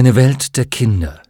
Eine Welt der Kinder.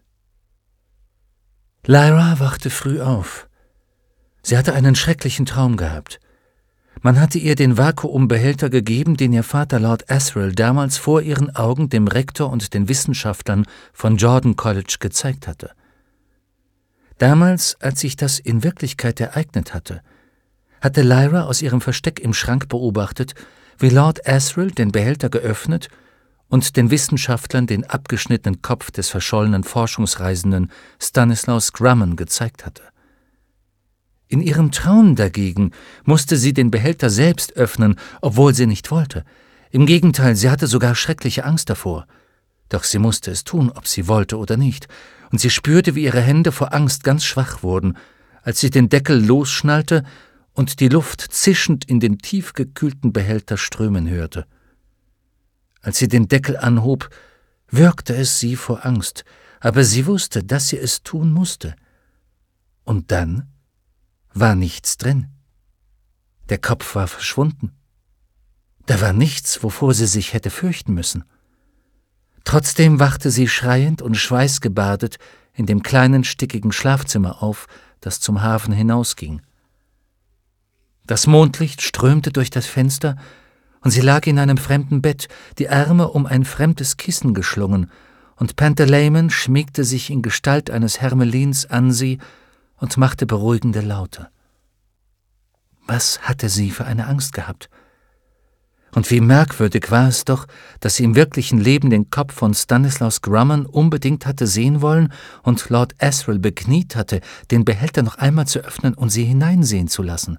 Lyra wachte früh auf. Sie hatte einen schrecklichen Traum gehabt. Man hatte ihr den Vakuumbehälter gegeben, den ihr Vater Lord Asriel damals vor ihren Augen dem Rektor und den Wissenschaftlern von Jordan College gezeigt hatte. Damals, als sich das in Wirklichkeit ereignet hatte Lyra aus ihrem Versteck im Schrank beobachtet, wie Lord Asriel den Behälter geöffnet und den Wissenschaftlern den abgeschnittenen Kopf des verschollenen Forschungsreisenden Stanislaus Grumman gezeigt hatte. In ihrem Traum dagegen musste sie den Behälter selbst öffnen, obwohl sie nicht wollte. Im Gegenteil, sie hatte sogar schreckliche Angst davor. Doch sie musste es tun, ob sie wollte oder nicht, und sie spürte, wie ihre Hände vor Angst ganz schwach wurden, als sie den Deckel losschnallte und die Luft zischend in den tief gekühlten Behälter strömen hörte. Als sie den Deckel anhob, würgte es sie vor Angst, aber sie wusste, dass sie es tun musste. Und dann war nichts drin. Der Kopf war verschwunden. Da war nichts, wovor sie sich hätte fürchten müssen. Trotzdem wachte sie schreiend und schweißgebadet in dem kleinen, stickigen Schlafzimmer auf, das zum Hafen hinausging. Das Mondlicht strömte durch das Fenster, und sie lag in einem fremden Bett, die Arme um ein fremdes Kissen geschlungen, und Pantaleimon schmiegte sich in Gestalt eines Hermelins an sie und machte beruhigende Laute. Was hatte sie für eine Angst gehabt? Und wie merkwürdig war es doch, dass sie im wirklichen Leben den Kopf von Stanislaus Grumman unbedingt hatte sehen wollen und Lord Asriel bekniet hatte, den Behälter noch einmal zu öffnen und sie hineinsehen zu lassen.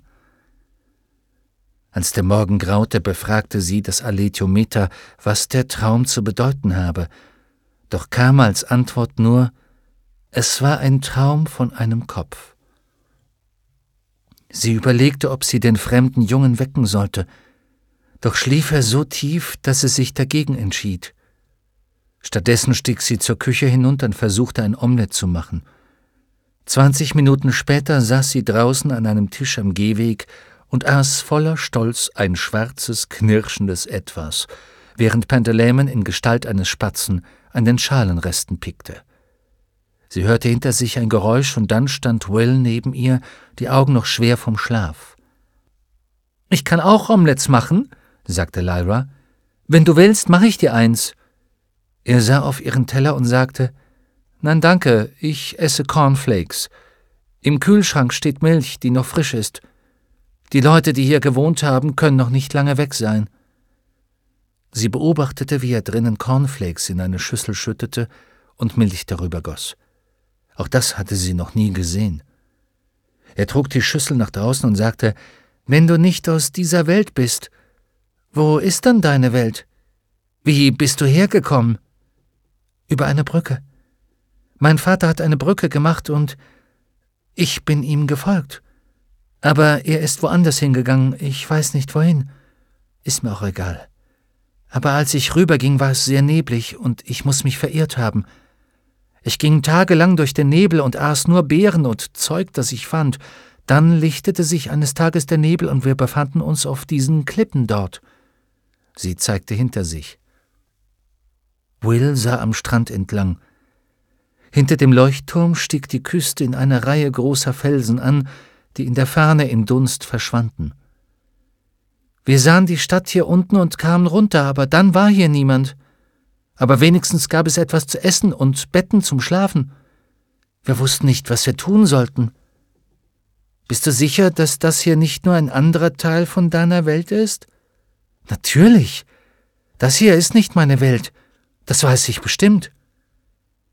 Als der Morgen graute, befragte sie das Aletiometer, was der Traum zu bedeuten habe, doch kam als Antwort nur: Es war ein Traum von einem Kopf. Sie überlegte, ob sie den fremden Jungen wecken sollte, doch schlief er so tief, dass sie sich dagegen entschied. Stattdessen stieg sie zur Küche hinunter und versuchte, ein Omelett zu machen. 20 Minuten später saß sie draußen an einem Tisch am Gehweg und aß voller Stolz ein schwarzes, knirschendes Etwas, während Pantaleimon in Gestalt eines Spatzen an den Schalenresten pickte. Sie hörte hinter sich ein Geräusch, und dann stand Will neben ihr, die Augen noch schwer vom Schlaf. »Ich kann auch Omelettes machen«, sagte Lyra. »Wenn du willst, mache ich dir eins.« Er sah auf ihren Teller und sagte: »Nein, danke, ich esse Cornflakes. Im Kühlschrank steht Milch, die noch frisch ist. Die Leute, die hier gewohnt haben, können noch nicht lange weg sein.« Sie beobachtete, wie er drinnen Cornflakes in eine Schüssel schüttete und Milch darüber goss. Auch das hatte sie noch nie gesehen. Er trug die Schüssel nach draußen und sagte: »Wenn du nicht aus dieser Welt bist, wo ist dann deine Welt? Wie bist du hergekommen?« »Über eine Brücke. Mein Vater hat eine Brücke gemacht und ich bin ihm gefolgt. Aber er ist woanders hingegangen, ich weiß nicht wohin. Ist mir auch egal. Aber als ich rüberging, war es sehr neblig und ich muss mich verirrt haben. Ich ging tagelang durch den Nebel und aß nur Beeren und Zeug, das ich fand. Dann lichtete sich eines Tages der Nebel und wir befanden uns auf diesen Klippen dort.« Sie zeigte hinter sich. Will sah am Strand entlang. Hinter dem Leuchtturm stieg die Küste in eine Reihe großer Felsen an, die in der Ferne im Dunst verschwanden. »Wir sahen die Stadt hier unten und kamen runter, aber dann war hier niemand. Aber wenigstens gab es etwas zu essen und Betten zum Schlafen. Wir wussten nicht, was wir tun sollten. Bist du sicher, dass das hier nicht nur ein anderer Teil von deiner Welt ist?« »Natürlich. Das hier ist nicht meine Welt. Das weiß ich bestimmt.«